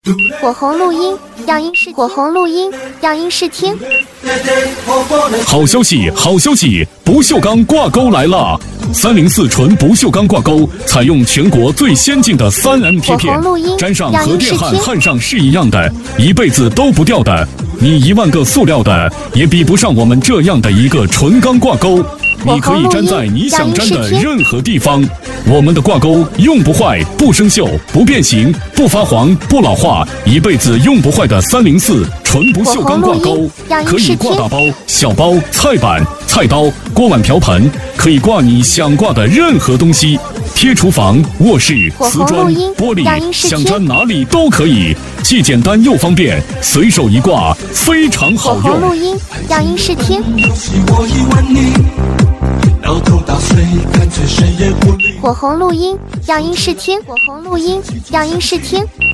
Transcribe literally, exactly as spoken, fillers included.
火红录音，样音试火红录音，样音试听。 好消息，好消息！不锈钢挂钩来了！三零四纯不锈钢挂钩采用全国最先进的三 M 贴片，粘上和电焊焊上是一样的，一辈子都不掉的。你一万个塑料的也比不上我们这样的一个纯钢挂钩。你可以粘在你想粘的任何地方，我们的挂钩用不坏、不生锈、不变形、不发黄、不老化，一辈子用不坏的三零四纯不锈钢挂钩，可以挂大包、小包、菜板、菜刀、锅碗瓢盆，可以挂你想挂的任何东西。贴厨房、卧室、瓷砖、玻璃，想粘哪里都可以，既简单又方便，随手一挂，非常好用。 火红录音，样音试听。火红录音，样音试听。火红录音，样音试听。